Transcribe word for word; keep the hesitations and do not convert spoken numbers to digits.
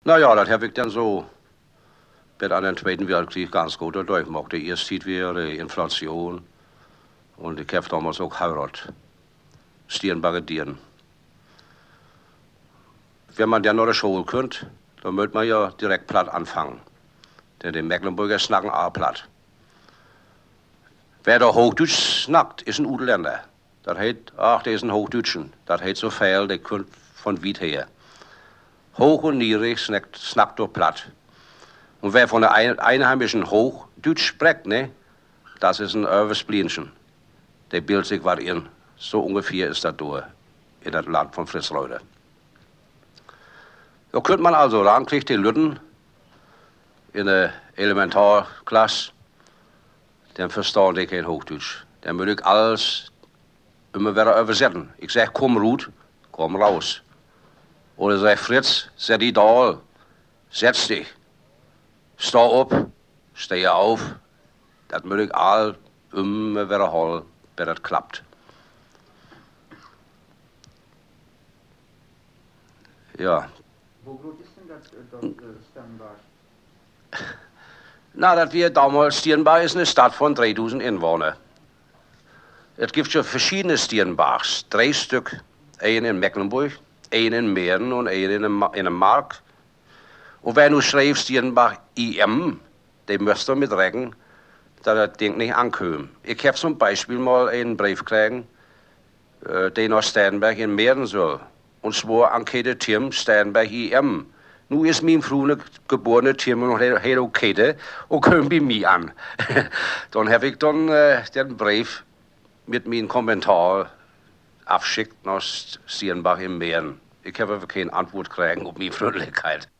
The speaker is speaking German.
Naja, das habe ich dann so bei den Zweiten Weltkrieg ganz gut durchgemacht. Die erste Zeit wieder die Inflation und ich habe damals auch geheiratet. Stierenbagge Dieren. Wenn man dann noch die Schule könnt, dann möchte man ja direkt platt anfangen. Denn die Mecklenburger snacken auch platt. Wer da Hochdeutsch snackt, ist ein Udländer. Das heißt, ach, der ist ein Hochdeutschen. Das heißt so viel, der kommt von weit her. Hoch und niedrig snackt, snackt doch platt. Und wer von der Einheimischen Hochdeutsch spricht, ne, das ist ein Irvesblienchen. Der bildet sich was in. So ungefähr ist das durch in das Land von Fritz Reuter. Da könnte man also ran, kriegt die Lütten in der Elementarklasse, dann verstehen die kein Hochdeutsch. Dann würde ich alles immer wieder übersetzen. Ich sag, komm Ruth, komm raus. Oder sag, Fritz, set die da, setz dich. Steh auf, steh auf. Das würde ich all immer wieder holen, bis das klappt. Ja. Wo groß ist denn das, das äh, Sternbach? Na, das wir damals, Stierenbach ist eine Stadt von dreitausend Einwohnern. Es gibt schon verschiedene Stierenbachs. Drei Stück. Einen in Mecklenburg, einen in Mähren und einen in, in der Mark. Und wer nu schreibt Stierenbach I M, der müsste mit rechnen, dass das Ding nicht ankommt. Ich habe zum Beispiel mal einen Brief gekriegt, äh, der nach Sternberg in Mähren soll. Und zwar Ankete Tim Sternberg I M. Nu ist mein Frau geborene Tim noch heel okay und kommt bei mir an. Dann habe ich dann äh, den Brief mit meinem Kommentar abschickt nach Stierenbach in Mähren. Ich habe aber keine Antwort gekriegt auf meine Freundlichkeit.